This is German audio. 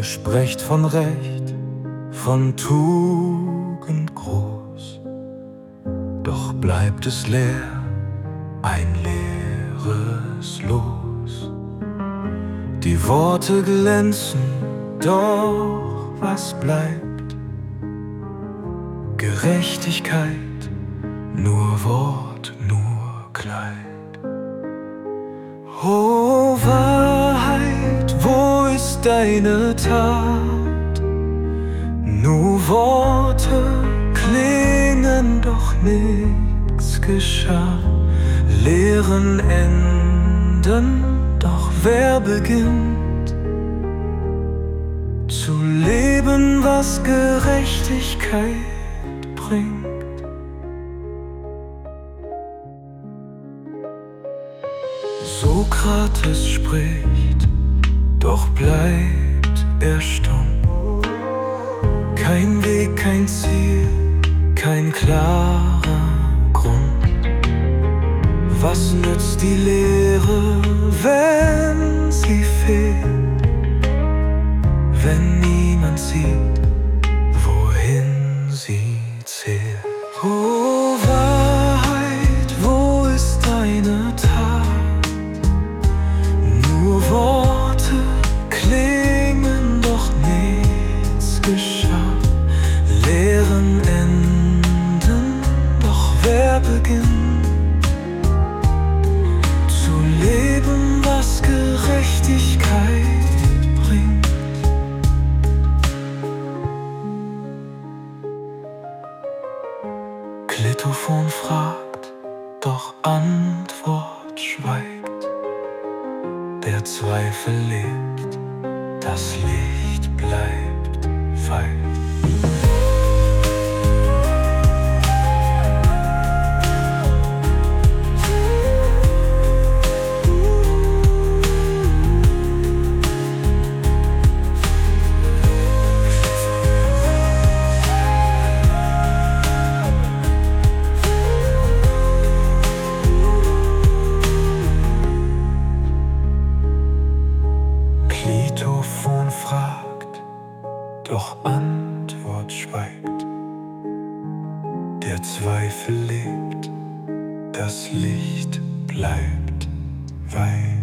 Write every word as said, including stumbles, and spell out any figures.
Ihr sprecht von Recht, von Tugend groß, doch bleibt es leer, ein leeres Los. Die Worte glänzen, doch was bleibt? Gerechtigkeit, nur Wort, nur Kleid. O Wahrheit, wo ist deine Tat? Nur Worte klingen, doch nix geschah. Leeren Enden, doch wer beginnt zu leben, was Gerechtigkeit bringt? Sokrates spricht, doch bleibt er stumm. Kein Weg, kein Ziel, kein klarer Grund. Was nützt die Lehre, wenn sie fehlt? Wenn niemand sieht, wohin sie zählt. O Wahrheit, wo ist deine Tat? Nur Worte klingen, doch nichts geschah. Leeren Enden, doch wer beginnt zu leben, was Gerechtigkeit bringt? Klitophon fragt, doch Antwort schweigt. Der Zweifel lebt, das Licht bleibt feil. Klitophon fragt, doch Antwort schweigt. Der Zweifel lebt, das Licht bleibt weit.